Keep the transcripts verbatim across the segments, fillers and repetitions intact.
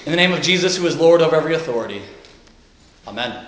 In the name of Jesus, who is Lord over every authority. Amen.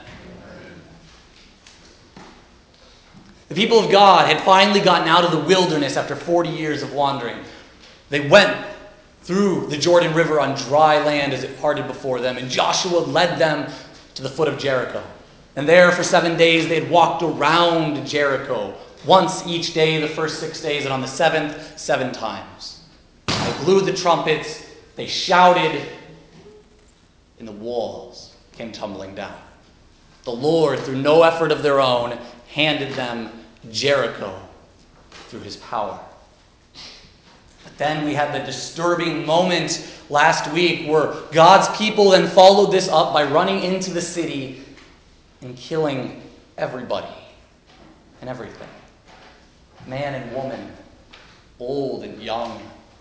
The people of God had finally gotten out of the wilderness after forty years of wandering. They went through the Jordan River on dry land as it parted before them, and Joshua led them to the foot of Jericho. And there for seven days they had walked around Jericho, once each day the first six days, and on the seventh, seven times. They blew the trumpets, they shouted, and the walls came tumbling down. The Lord, through no effort of their own, handed them Jericho through his power. But then we had the disturbing moment last week where God's people then followed this up by running into the city and killing everybody and everything. Man and woman, old and young,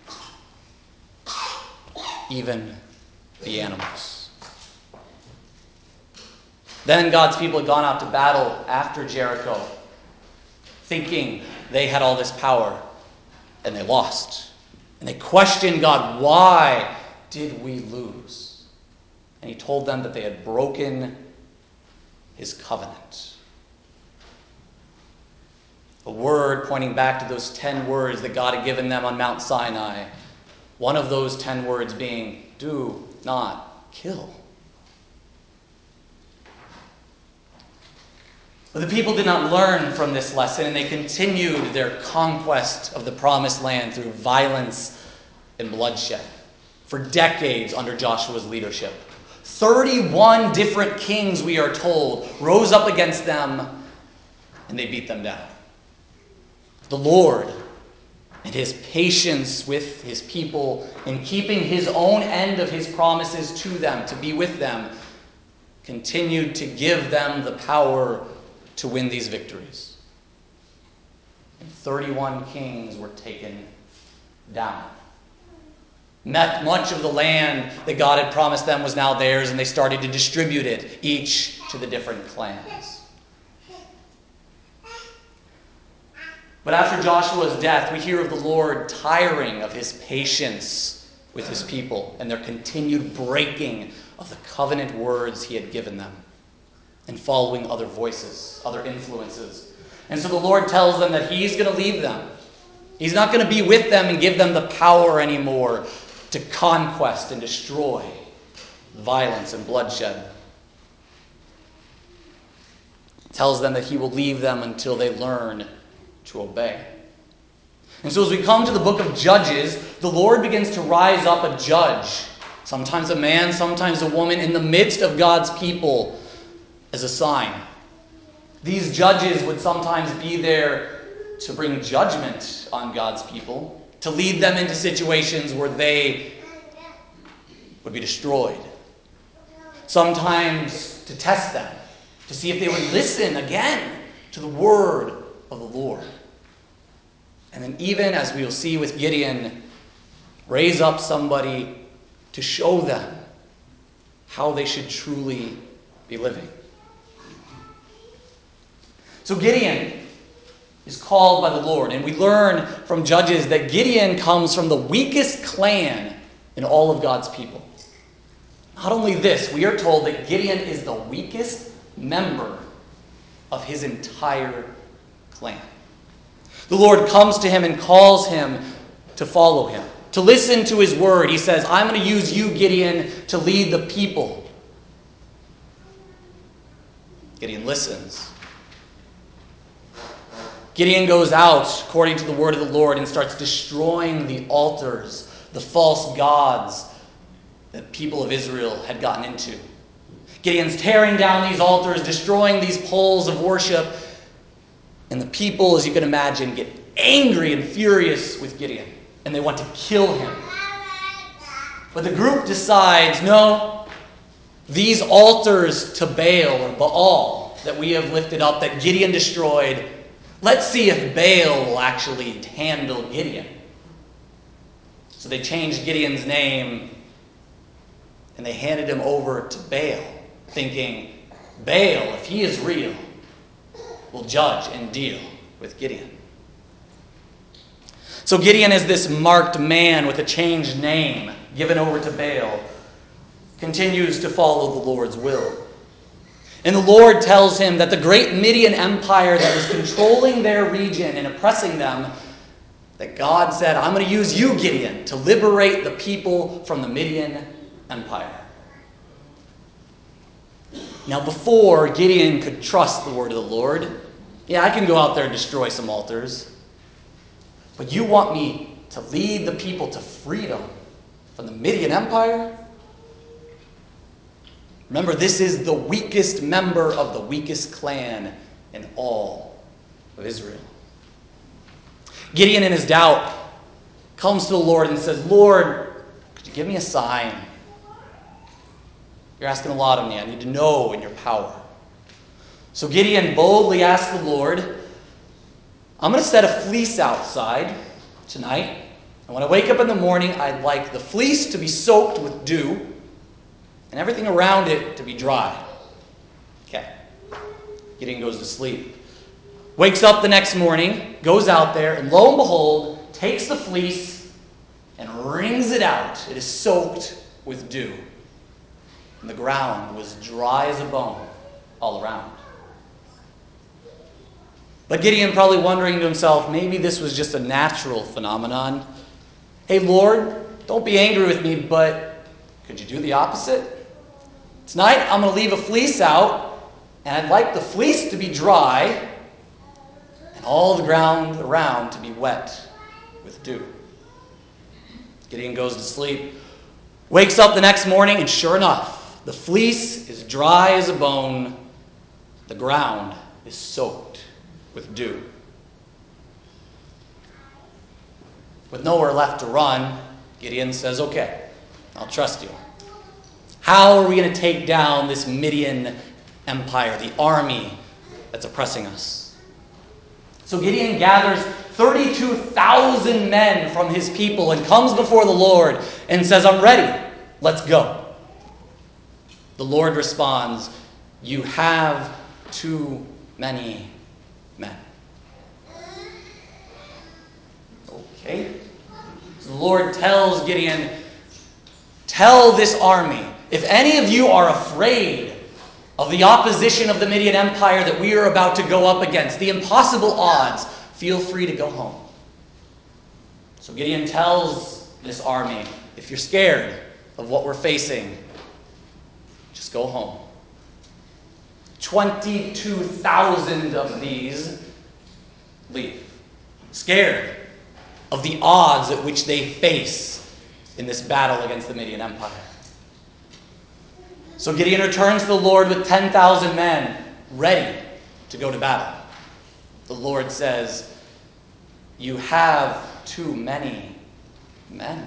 even the animals. Then God's people had gone out to battle after Jericho, thinking they had all this power, and they lost. And they questioned God, why did we lose? And he told them that they had broken his covenant. A word pointing back to those ten words that God had given them on Mount Sinai. One of those ten words being, do not kill. But the people did not learn from this lesson, and they continued their conquest of the promised land through violence and bloodshed for decades under Joshua's leadership. thirty-one different kings, we are told, rose up against them, and they beat them down. The Lord, and his patience with his people in keeping his own end of his promises to them, to be with them, continued to give them the power to win these victories. And thirty-one kings were taken down. Much of the land that God had promised them was now theirs, and they started to distribute it, each to the different clans. But after Joshua's death, we hear of the Lord tiring of his patience with his people and their continued breaking of the covenant words he had given them, and following other voices, other influences. And so the Lord tells them that he's going to leave them. He's not going to be with them and give them the power anymore to conquest and destroy violence and bloodshed. He tells them that he will leave them until they learn to obey. And so as we come to the book of Judges, the Lord begins to rise up a judge, sometimes a man, sometimes a woman, in the midst of God's people, as a sign. These judges would sometimes be there to bring judgment on God's people, to lead them into situations where they would be destroyed. Sometimes to test them, to see if they would listen again to the word of the Lord. And then even, as we will see with Gideon, raise up somebody to show them how they should truly be living. So Gideon is called by the Lord, and we learn from Judges that Gideon comes from the weakest clan in all of God's people. Not only this, we are told that Gideon is the weakest member of his entire clan. The Lord comes to him and calls him to follow him, to listen to his word. He says, I'm going to use you, Gideon, to lead the people. Gideon listens. Gideon goes out, according to the word of the Lord, and starts destroying the altars, the false gods that people of Israel had gotten into. Gideon's tearing down these altars, destroying these poles of worship, and the people, as you can imagine, get angry and furious with Gideon, and they want to kill him. But the group decides, no, these altars to Baal or Baal that we have lifted up, that Gideon destroyed, let's see if Baal will actually handle Gideon. So they changed Gideon's name, and they handed him over to Baal, thinking, Baal, if he is real, will judge and deal with Gideon. So Gideon is this marked man with a changed name, given over to Baal. continues to follow the Lord's will. And the Lord tells him that the great Midian empire that was controlling their region and oppressing them, that God said, I'm going to use you, Gideon, to liberate the people from the Midian empire. Now, before Gideon could trust the word of the Lord, yeah, I can go out there and destroy some altars. But you want me to lead the people to freedom from the Midian empire? Remember, this is the weakest member of the weakest clan in all of Israel. Gideon, in his doubt, comes to the Lord and says, Lord, could you give me a sign? You're asking a lot of me. I need to know in your power. So Gideon boldly asked the Lord, I'm going to set a fleece outside tonight. And when I wake up in the morning, I'd like the fleece to be soaked with dew and everything around it to be dry. Okay. Gideon goes to sleep. Wakes up the next morning, goes out there, and lo and behold, takes the fleece and wrings it out. It is soaked with dew. And the ground was dry as a bone all around. But Gideon, probably wondering to himself, maybe this was just a natural phenomenon. Hey, Lord, don't be angry with me, but could you do the opposite? Tonight, I'm going to leave a fleece out, and I'd like the fleece to be dry, and all the ground around to be wet with dew. Gideon goes to sleep, wakes up the next morning, and sure enough, the fleece is dry as a bone. The ground is soaked with dew. With nowhere left to run, Gideon says, okay, I'll trust you. How are we going to take down this Midian empire, the army that's oppressing us? So Gideon gathers thirty-two thousand men from his people and comes before the Lord and says, I'm ready. Let's go. The Lord responds, you have too many men. Okay. So the Lord tells Gideon, tell this army, if any of you are afraid of the opposition of the Midian empire that we are about to go up against, the impossible odds, feel free to go home. So Gideon tells this army, if you're scared of what we're facing, just go home. twenty-two thousand of these leave, scared of the odds at which they face in this battle against the Midian empire. So Gideon returns to the Lord with ten thousand men ready to go to battle. The Lord says, you have too many men.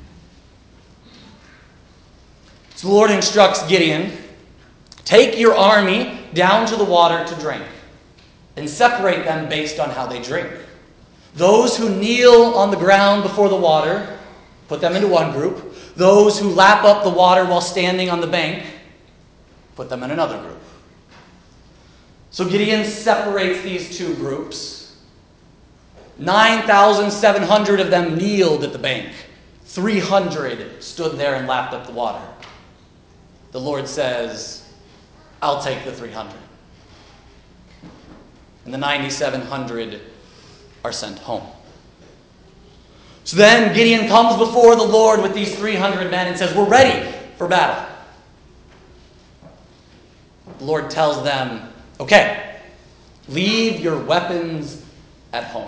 So the Lord instructs Gideon, take your army down to the water to drink, and separate them based on how they drink. Those who kneel on the ground before the water, put them into one group. Those who lap up the water while standing on the bank, put them in another group. So Gideon separates these two groups. nine thousand seven hundred of them kneeled at the bank. three hundred stood there and lapped up the water. The Lord says, I'll take the three hundred. And the ninety-seven hundred are sent home. So then Gideon comes before the Lord with these three hundred men and says, we're ready for battle. The Lord tells them, okay, leave your weapons at home.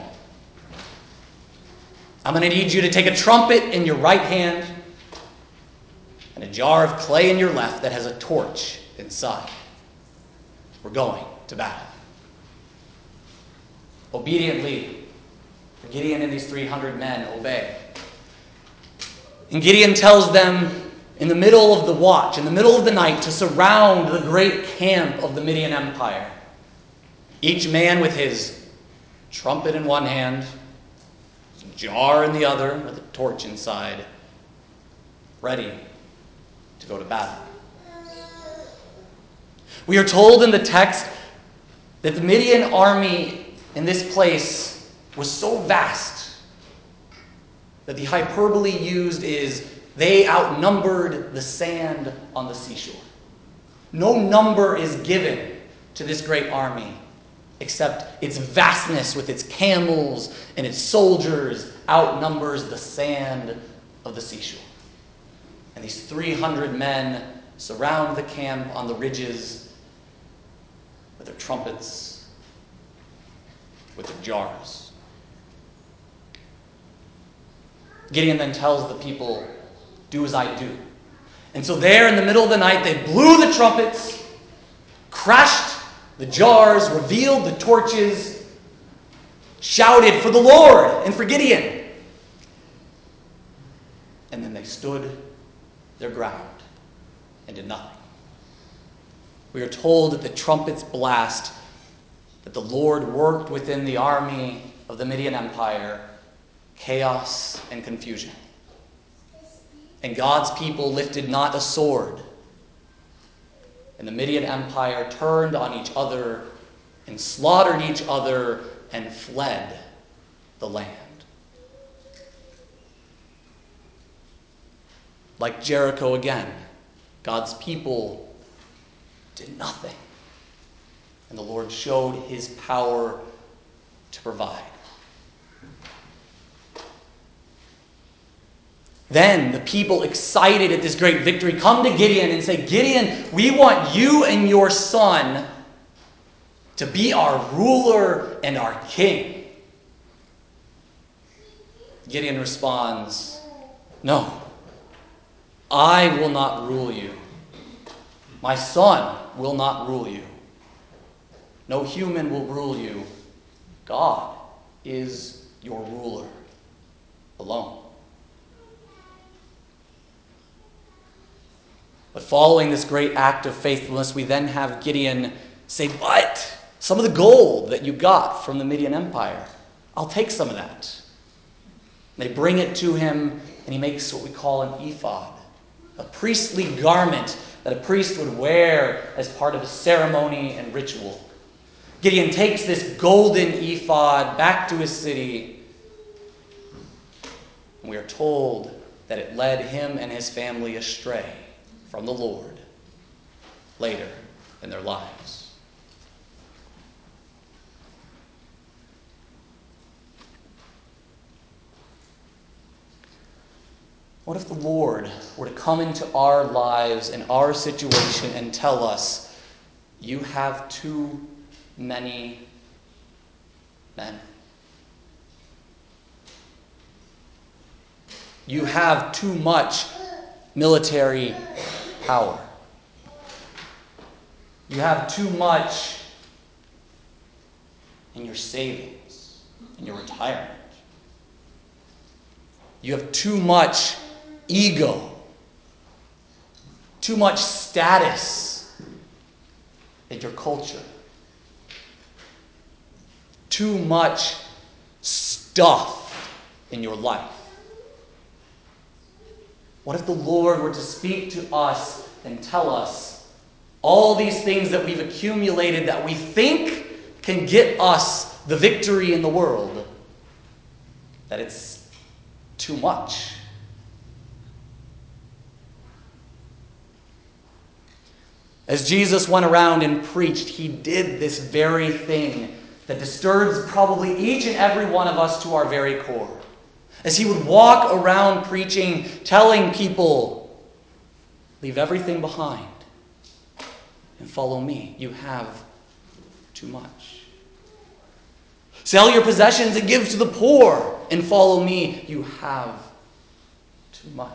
I'm going to need you to take a trumpet in your right hand and a jar of clay in your left that has a torch inside. We're going to battle. Obediently, Gideon and these three hundred men obey. And Gideon tells them in the middle of the watch, in the middle of the night, to surround the great camp of the Midian Empire. Each man with his trumpet in one hand, a jar in the other, with a torch inside, ready to go to battle. We are told in the text that the Midian army in this place was so vast that the hyperbole used is They outnumbered the sand on the seashore. No number is given to this great army except its vastness with its camels and its soldiers outnumbers the sand of the seashore. And these three hundred men surround the camp on the ridges with their trumpets, with their jars. Gideon then tells the people, "Do as I do." And so there in the middle of the night, they blew the trumpets, crashed the jars, revealed the torches, shouted for the Lord and for Gideon. And then they stood their ground and did nothing. We are told that the trumpets blast, that the Lord worked within the army of the Midian Empire chaos and confusion. And God's people lifted not a sword. And the Midian Empire turned on each other and slaughtered each other and fled the land. Like Jericho again, God's people did nothing. And the Lord showed his power to provide. Then the people, excited at this great victory, come to Gideon and say, "Gideon, we want you and your son to be our ruler and our king." Gideon responds, "No, I will not rule you. My son will not rule you. No human will rule you. God is your ruler alone." But following this great act of faithfulness, we then have Gideon say, "But some of the gold that you got from the Midian Empire, I'll take some of that." They bring it to him, and he makes what we call an ephod, a priestly garment that a priest would wear as part of a ceremony and ritual. Gideon takes this golden ephod back to his city, and we are told that it led him and his family astray from the Lord later in their lives. What if the Lord were to come into our lives and our situation and tell us, "You have too many men. You have too much military power. You have too much in your savings, in your retirement. You have too much ego, too much status in your culture, too much stuff in your life." What if the Lord were to speak to us and tell us all these things that we've accumulated that we think can get us the victory in the world, that it's too much? As Jesus went around and preached, he did this very thing that disturbs probably each and every one of us to our very core. As he would walk around preaching, telling people, "Leave everything behind and follow me. You have too much. Sell your possessions and give to the poor and follow me. You have too much.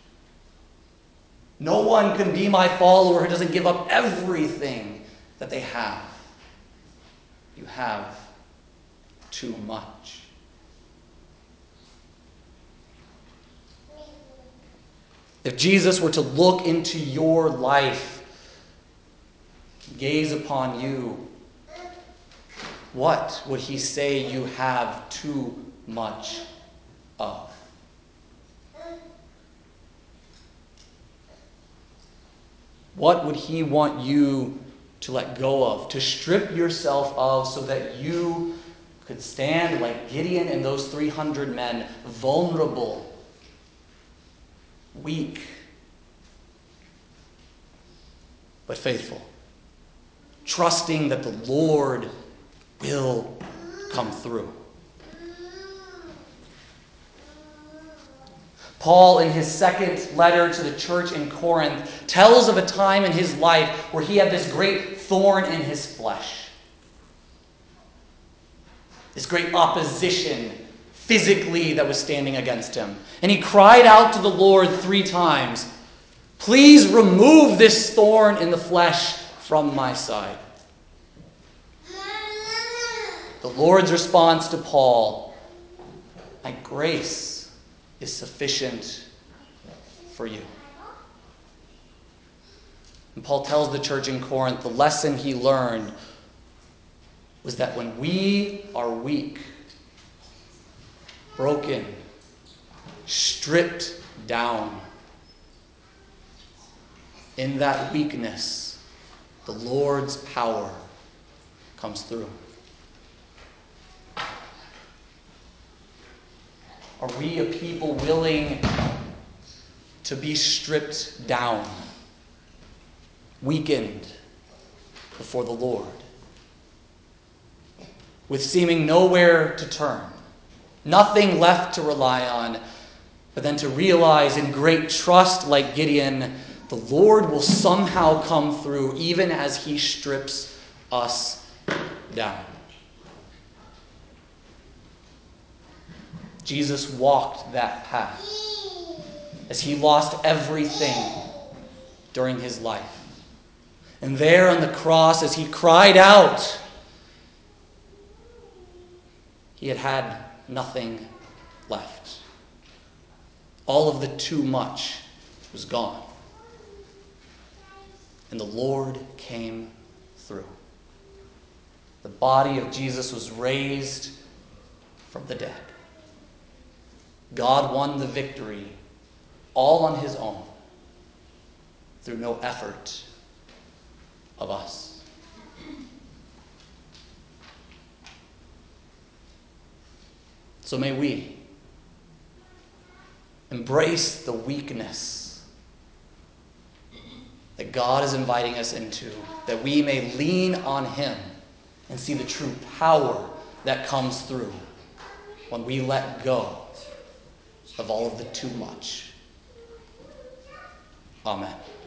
No one can be my follower who doesn't give up everything that they have. You have too much." If Jesus were to look into your life, gaze upon you, what would he say you have too much of? What would he want you to let go of, to strip yourself of, so that you could stand like Gideon and those three hundred men, vulnerable weak, but faithful, trusting that the Lord will come through. Paul, in his second letter to the church in Corinth, tells of a time in his life where he had this great thorn in his flesh. This great opposition physically that was standing against him. And he cried out to the Lord three times, "Please remove this thorn in the flesh from my side." The Lord's response to Paul, "My grace is sufficient for you." And Paul tells the church in Corinth the lesson he learned was that when we are weak, broken, stripped down, in that weakness, the Lord's power comes through. Are we a people willing to be stripped down, weakened before the Lord, with seeming nowhere to turn, nothing left to rely on, but then to realize in great trust like Gideon, the Lord will somehow come through even as he strips us down? Jesus walked that path as he lost everything during his life. And there on the cross, as he cried out, he had had nothing left. All of the too much was gone. And the Lord came through. The body of Jesus was raised from the dead. God won the victory all on his own through no effort of us. So may we embrace the weakness that God is inviting us into, that we may lean on him and see the true power that comes through when we let go of all of the too much. Amen.